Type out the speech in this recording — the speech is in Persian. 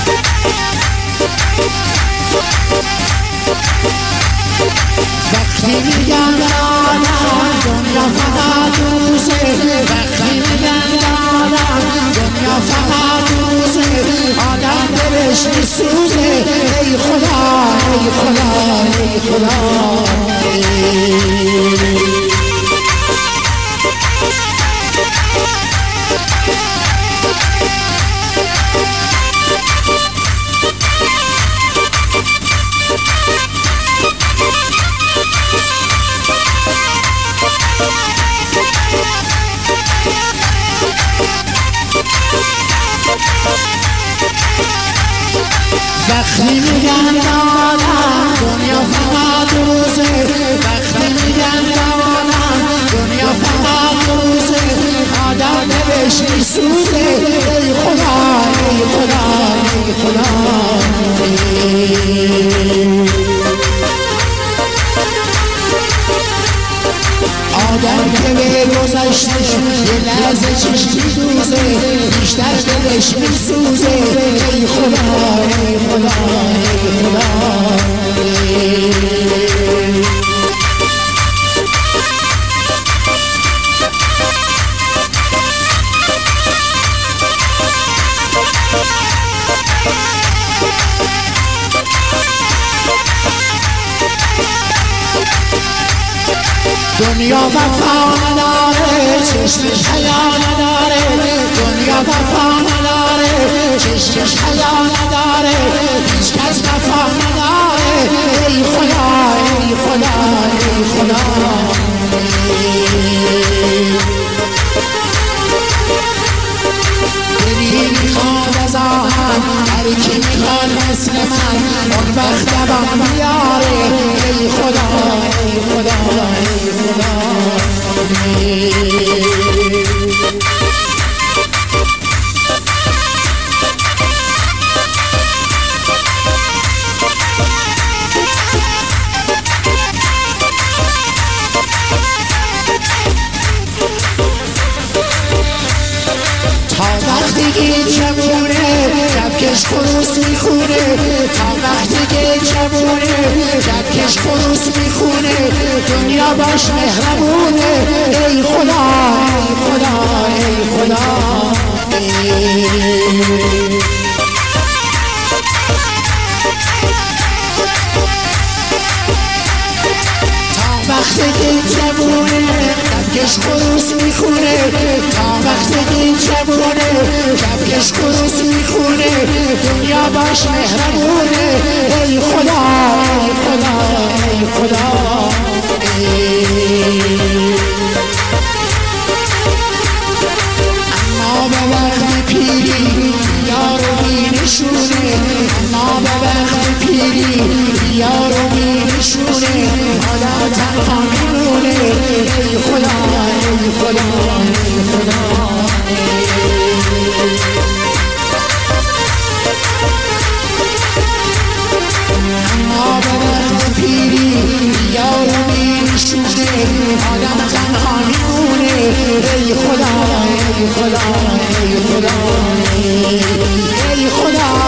وقتی میگن دارم دنیا فقط روزه، وقتی میگن دارم دنیا فقط روزه، آدم دلش میسوزه. ای خدا ای خدا ای خدا. وقتی میگن دارم دنیا فقط روزه، وقتی میگن دارم دنیا فقط روزه، آدم دلش میسوزه. ای خدا ای خدا ای خدا. آدم که به گذشته یه لحظه چشم میدوزه، بیشتر دلش میسوزه. ای خدا ای خدا ای خدا. دنیا وفا نداره، چشمش حیا نداره، دنیا وفا نداره، چشمش حیا نداره، هیچ کس وفا نداره. ای خدا ای خدا ای خدا. دلی میخواد از آهن، هر کی میخواد مثل من اون وقت دوام بیاره. ای خدا ای خدا ای خدا. تا وقتی که جوونه کپکش خروس میخونه، تا وقتی که جوونه کپکش خروس میخونه، دنیا باش مهربونه. ای خدا ای خدا ای خدا. وقتی که جوونه کپکش خروس میخونه، تا وقتی که جوونه کپکش خروس میخونه، دنیا باش مهربونه. ای خدا ای خدا ای خدا. اما به وقت پیری یارو بینشونه، اما به وقت پیری یارو بینشونه، آدم تنها میمونه. ای خدا ای خدا ای خدا. اما به وقت پیری یارو بینشونه، آدم تنها میمونه. ای خدا ای خدا ای خدا ای خدا.